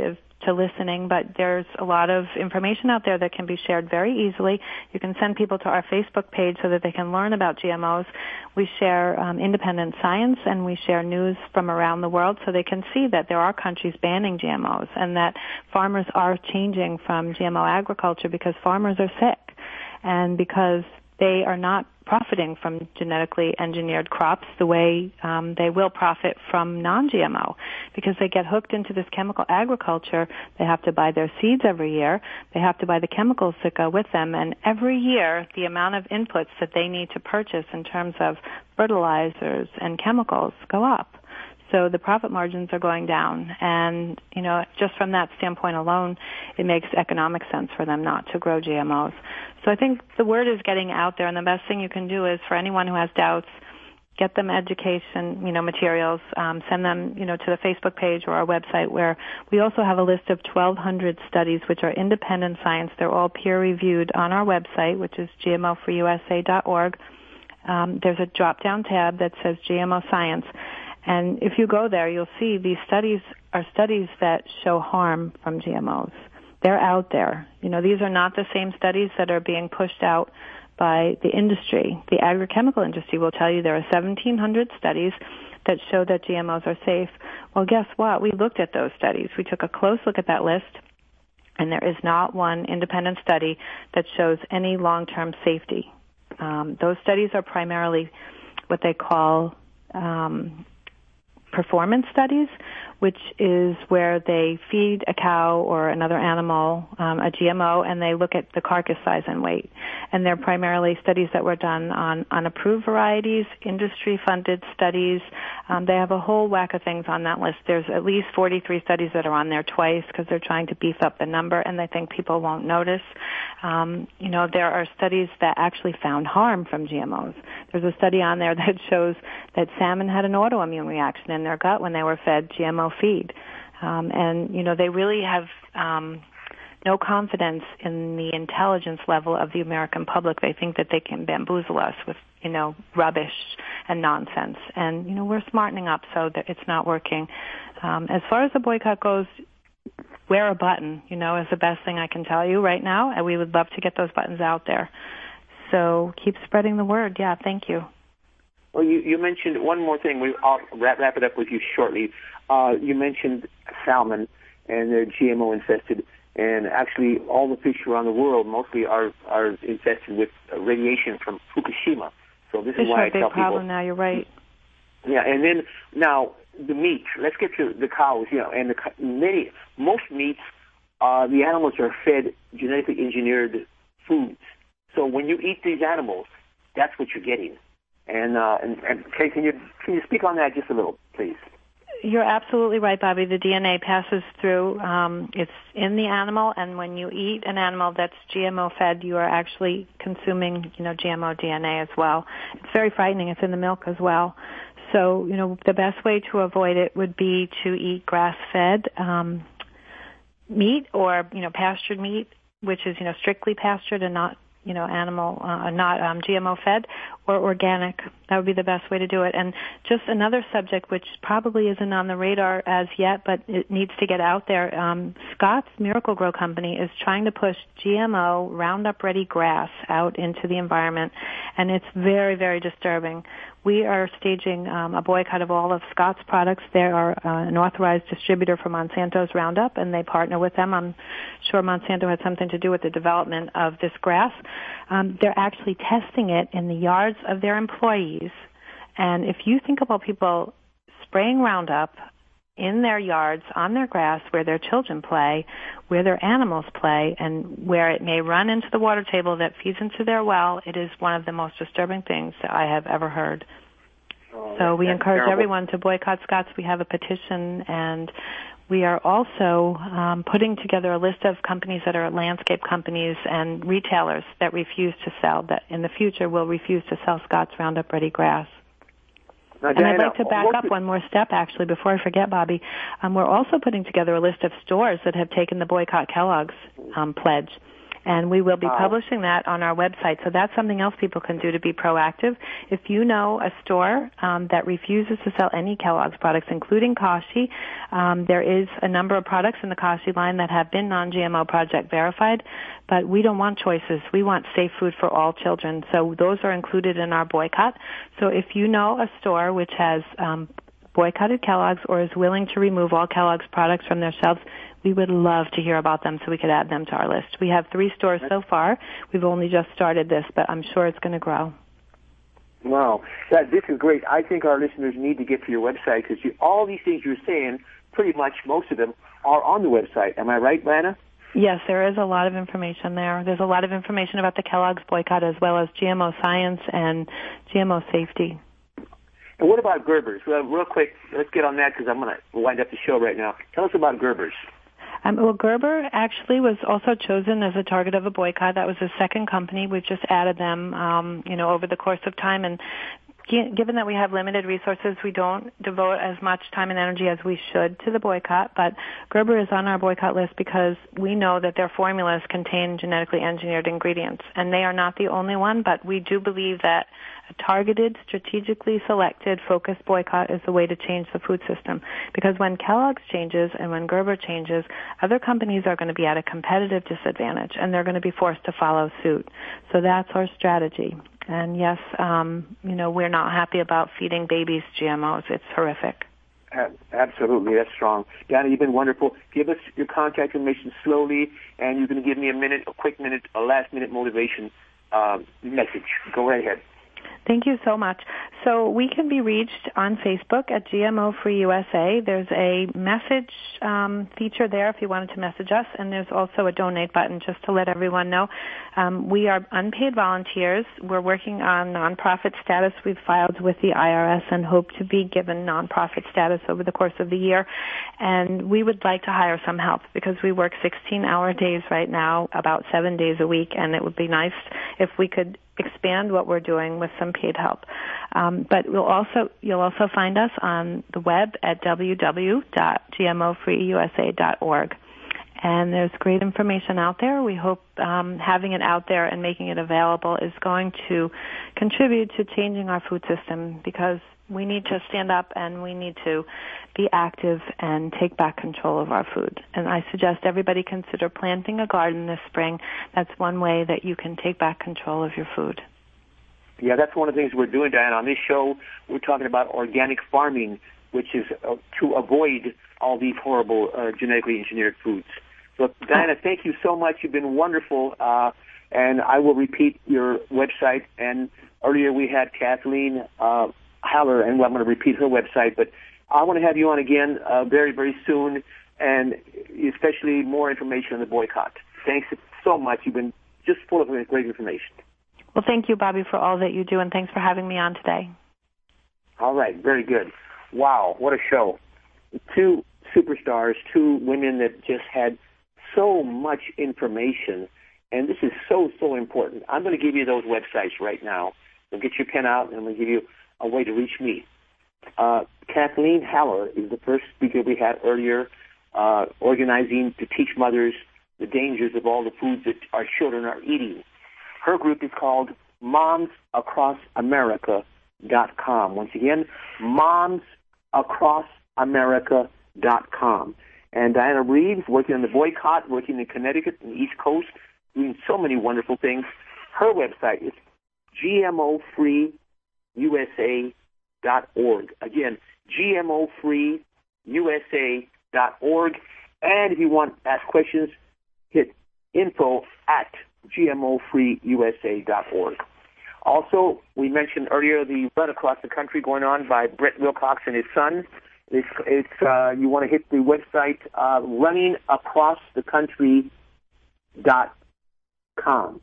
to listening, but there's a lot of information out there that can be shared very easily. You can send people to our Facebook page so that they can learn about GMOs. We share independent science, and we share news from around the world so they can see that there are countries banning GMOs and that farmers are changing from GMO agriculture because farmers are sick and because they are not profiting from genetically engineered crops the way they will profit from non-GMO, because they get hooked into this chemical agriculture. They have to buy their seeds every year. They have to buy the chemicals that go with them, and every year the amount of inputs that they need to purchase in terms of fertilizers and chemicals go up. So the profit margins are going down, and just from that standpoint alone, it makes economic sense for them not to grow GMOs. So I think the word is getting out there, and the best thing you can do is for anyone who has doubts, get them education, materials, send them, to the Facebook page or our website, where we also have a list of 1,200 studies which are independent science. They're all peer-reviewed on our website, which is gmoforusa.org. There's a drop-down tab that says GMO Science. And if you go there, you'll see these studies are studies that show harm from GMOs. They're out there. These are not the same studies that are being pushed out by the industry. The agrochemical industry will tell you there are 1,700 studies that show that GMOs are safe. Well, guess what? We looked at those studies. We took a close look at that list, and there is not one independent study that shows any long-term safety. Those studies are primarily what they call performance studies, which is where they feed a cow or another animal a GMO, and they look at the carcass size and weight. And they're primarily studies that were done on approved varieties, industry-funded studies. They have a whole whack of things on that list. There's at least 43 studies that are on there twice because they're trying to beef up the number, and they think people won't notice. There are studies that actually found harm from GMOs. There's a study on there that shows that salmon had an autoimmune reaction in their gut when they were fed GMO feed. They really have no confidence in the intelligence level of the American public. They think that they can bamboozle us with, rubbish and nonsense. And, we're smartening up so that it's not working. As far as the boycott goes, wear a button, is the best thing I can tell you right now. And we would love to get those buttons out there. So keep spreading the word. Yeah, thank you. Well, you mentioned one more thing. I'll wrap it up with you shortly. You mentioned salmon, and they're GMO infested, and actually all the fish around the world mostly are infested with radiation from Fukushima. So this is why I tell people. Fish are a big problem now. You're right. Yeah, and then now the meat. Let's get to the cows. And most meats, the animals are fed genetically engineered foods. So when you eat these animals, that's what you're getting. And Kay, can you speak on that just a little, please? You're absolutely right, Bobby. The DNA passes through. It's in the animal, and when you eat an animal that's GMO fed, you are actually consuming, GMO DNA as well. It's very frightening. It's in the milk as well. So, the best way to avoid it would be to eat grass-fed meat or, pastured meat, which is, strictly pastured and not animal, not GMO fed, or organic. That would be the best way to do it. And just another subject which probably isn't on the radar as yet, but it needs to get out there. Scott's Miracle-Gro company is trying to push GMO Roundup Ready grass out into the environment, and it's very, very disturbing. We are staging a boycott of all of Scott's products. They are an authorized distributor for Monsanto's Roundup, and they partner with them. I'm sure Monsanto had something to do with the development of this grass. They're actually testing it in the yards of their employees. And if you think about people spraying Roundup in their yards, on their grass, where their children play, where their animals play, and where it may run into the water table that feeds into their well, it is one of the most disturbing things that I have ever heard. So we encourage everyone to boycott Scott's. We have a petition, and we are also putting together a list of companies that are landscape companies and retailers that refuse to sell, that in the future will refuse to sell Scott's Roundup Ready grass. Now, and I'd like to back up one more step, actually, before I forget, Bobby. We're also putting together a list of stores that have taken the Boycott Kellogg's pledge. And we will be publishing that on our website. So that's something else people can do to be proactive. If you know a store that refuses to sell any Kellogg's products, including Kashi, there is a number of products in the Kashi line that have been non-GMO Project verified, but we don't want choices. We want safe food for all children. So those are included in our boycott. So if you know a store which has boycotted Kellogg's or is willing to remove all Kellogg's products from their shelves, we would love to hear about them so we could add them to our list. We have 3 stores so far. We've only just started this, but I'm sure it's going to grow. Wow. This is great. I think our listeners need to get to your website because all these things you're saying, pretty much most of them, are on the website. Am I right, Lana? Yes, there is a lot of information there. There's a lot of information about the Kellogg's boycott as well as GMO science and GMO safety. And what about Gerber's? Well, real quick, let's get on that because I'm going to wind up the show right now. Tell us about Gerber's. Well, Gerber actually was also chosen as a target of a boycott. That was the second company. We've just added them, over the course of time. And given that we have limited resources, we don't devote as much time and energy as we should to the boycott. But Gerber is on our boycott list because we know that their formulas contain genetically engineered ingredients. And they are not the only one, but we do believe that a targeted, strategically selected, focused boycott is the way to change the food system. Because when Kellogg's changes and when Gerber changes, other companies are going to be at a competitive disadvantage, and they're going to be forced to follow suit. So that's our strategy. And yes, we're not happy about feeding babies GMOs. It's horrific. Absolutely, that's strong. Diana, you've been wonderful. Give us your contact information slowly, and you're going to give me a last-minute motivation message. Go right ahead. Thank you so much. So we can be reached on Facebook at GMO Free USA. There's a message feature there if you wanted to message us, and there's also a donate button just to let everyone know. We are unpaid volunteers. We're working on nonprofit status. We've filed with the IRS and hope to be given nonprofit status over the course of the year. And we would like to hire some help because we work 16-hour days right now, about 7 days a week, and it would be nice if we could expand what we're doing with some paid help. But you'll also find us on the web at www.gmofreeusa.org. And there's great information out there. We hope having it out there and making it available is going to contribute to changing our food system because we need to stand up and we need to be active and take back control of our food. And I suggest everybody consider planting a garden this spring. That's one way that you can take back control of your food. Yeah, that's one of the things we're doing, Diana. On this show, we're talking about organic farming, which is to avoid all these horrible genetically engineered foods. So, Diana, thank you so much. You've been wonderful. And I will repeat your website. And earlier we had Kathleen Haller, and I'm going to repeat her website. But I want to have you on again very, very soon, and especially more information on the boycott. Thanks so much. You've been just full of great information. Well, thank you, Bobby, for all that you do, and thanks for having me on today. All right, very good. Wow, what a show. 2 superstars, 2 women that just had so much information, and this is so, so important. I'm going to give you those websites right now. We'll get your pen out, and I'm going to give you a way to reach me. Kathleen Haller is the first speaker we had earlier, organizing to teach mothers the dangers of all the foods that our children are eating. Her group is called MomsAcrossAmerica.com. Once again, MomsAcrossAmerica.com. And Diana Reeves, working on the boycott, working in Connecticut and the East Coast, doing so many wonderful things. Her website is GMOFreeUSA.org. Again, GMOFreeUSA.org. And if you want to ask questions, hit info@GMOFreeUSA.org. Also, we mentioned earlier the run across the country going on by Brett Wilcox and his son. It's you want to hit the website runningacrossthecountry.com.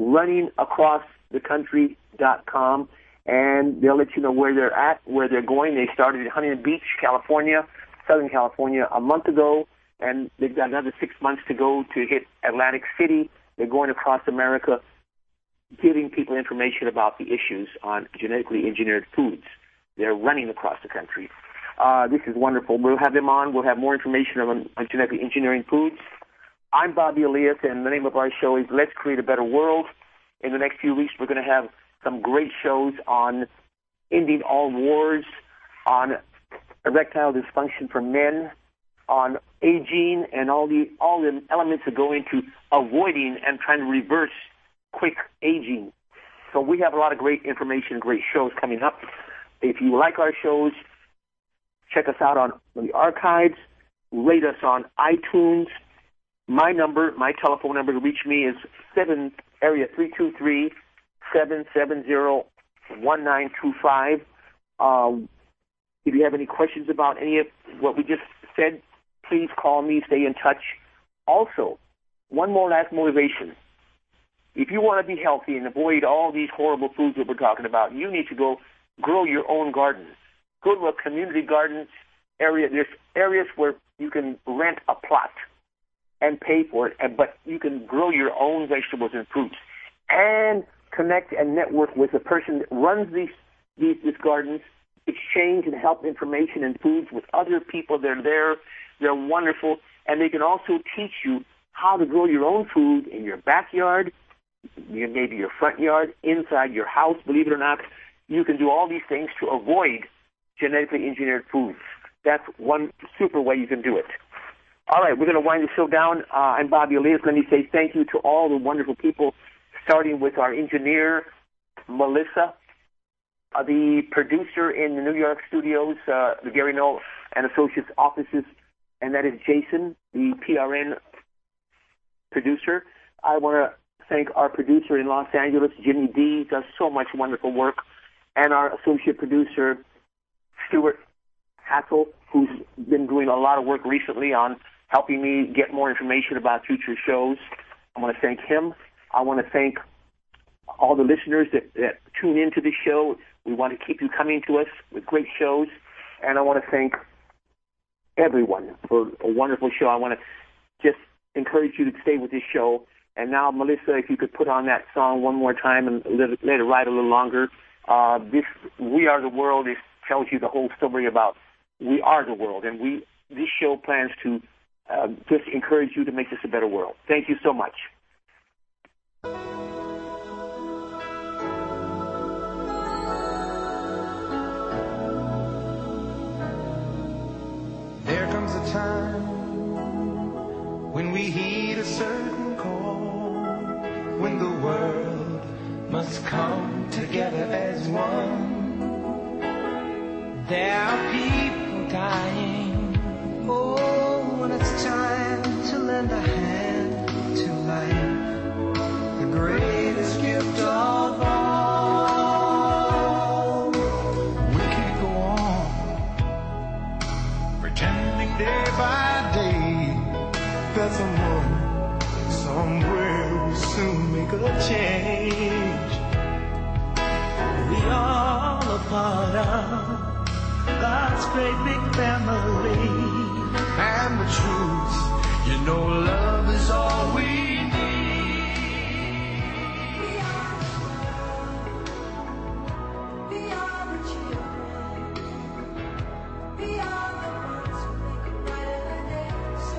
Runningacrossthecountry.com, and they'll let you know where they're at, where they're going. They started in Huntington Beach, California, Southern California, a month ago, and they've got another 6 months to go to hit Atlantic City. They're going across America, giving people information about the issues on genetically engineered foods. They're running across the country. This is wonderful. We'll have them on. We'll have more information on genetically engineering foods. I'm Bobby Elias, and the name of our show is Let's Create a Better World. In the next few weeks, we're going to have some great shows on ending all wars, on erectile dysfunction for men, on aging, and all the elements that go into avoiding and trying to reverse quick aging. So we have a lot of great information, great shows coming up. If you like our shows, check us out on the archives, rate us on iTunes. My telephone number to reach me is area 323-770-1925. If you have any questions about any of what we just said, please call me, stay in touch. Also, one more last motivation. If you want to be healthy and avoid all these horrible foods that we're talking about, you need to go grow your own garden. Go to a community garden area. There's areas where you can rent a plot and pay for it, but you can grow your own vegetables and fruits and connect and network with the person that runs these gardens, exchange and help information and foods with other people that are there. They're wonderful, and they can also teach you how to grow your own food in your backyard, maybe your front yard, inside your house. Believe it or not, you can do all these things to avoid genetically engineered foods. That's one super way you can do it. All right, we're going to wind the show down. I'm Bobby Elias. Let me say thank you to all the wonderful people, starting with our engineer, Melissa, the producer in the New York studios, the Gary Null and Associates offices, and that is Jason, the PRN producer. I want to thank our producer in Los Angeles, Jimmy D, does so much wonderful work, and our associate producer, Stuart Hassel, who's been doing a lot of work recently on helping me get more information about future shows. I want to thank him. I want to thank all the listeners that tune into the show. We want to keep you coming to us with great shows. And I want to thank everyone for a wonderful show. I want to just encourage you to stay with this show. And now, Melissa, if you could put on that song one more time and let it ride a little longer. This We Are the World tells you the whole story about we are the world. And this show plans to just encourage you to make this a better world. Thank you so much. There comes a time when we heed a certain call, when the world must come together as one. There are people dying. Oh, when it's time to lend a hand to life, the greatest gift of all. We can't go on pretending day by day that someone, somewhere will soon make a change. We all a part of God's great big family. And the truth, love is all we